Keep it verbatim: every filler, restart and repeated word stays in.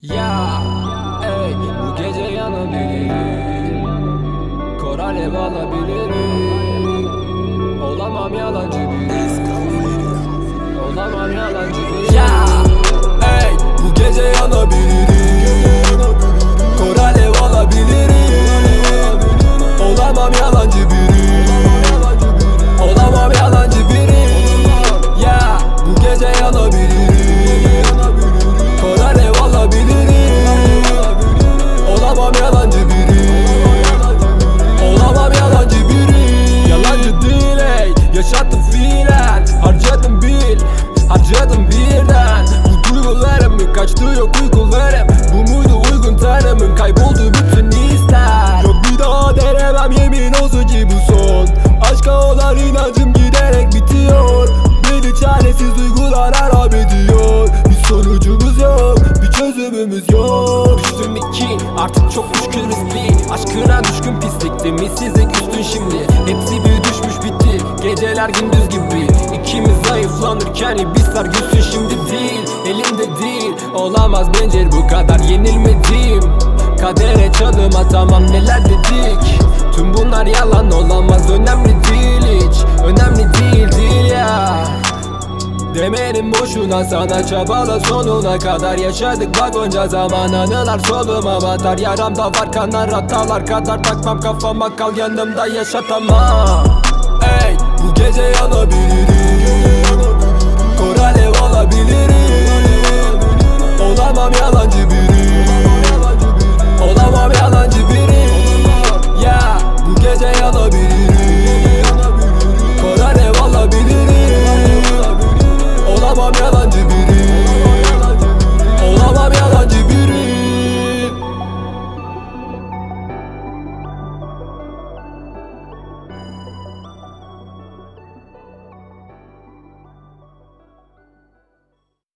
Ya, ey, bu gece yanabilirim, kor alev alabilirim. Olamam yalancı biri, olamam yalancı biri. Ya, ey, bu gece yanabilirim, kor alev alabilirim. Olamam yalancı biri, olamam yalancı biri. Ya, bu gece yanabilirim, kor alev alabilirim. Olamam yalancı biri, olamam yalancı biri. Yalancı değil ey, yaşattım fiilen. Harcadım bil, harcadım birden. Bu duygularımın kaçtı yok uykularım. Bu muydu uygun tanımın, kayboldu bütün hisler. Yok bir daha denemem, yemin olsun ki bu son. Aşka olan inancım giderek bitiyor. Beni çaresiz duygular harap ediyor. Bir sonucumuz yok, bir çözümümüz yok. Düştüm iki, artık çok düşkün riskli. Aşkına düşkün pislikti, missizlik üstün şimdi. Hepsi bir düşmüş bitti, geceler gündüz gibi. İkimiz zayıflanırken iblisler gülsün şimdi değil. Elimde değil, olamaz bence bu kadar yenilmedim. Kadere çalım atamam, neler dedik. Tüm bunlar yalan, olamaz, önemli değil hiç. Önemli değil değil ya. Demedim boşuna sana, çabala sonuna kadar. Yaşadık bak onca zaman, anılar soluma batar. Yaramda var kanlar, hatalar kadar. Takmam kafama, kal yanımda, yaşatamam. Ey, bu gece yanabilirim, kor alev alabilirim. Olamam yalancı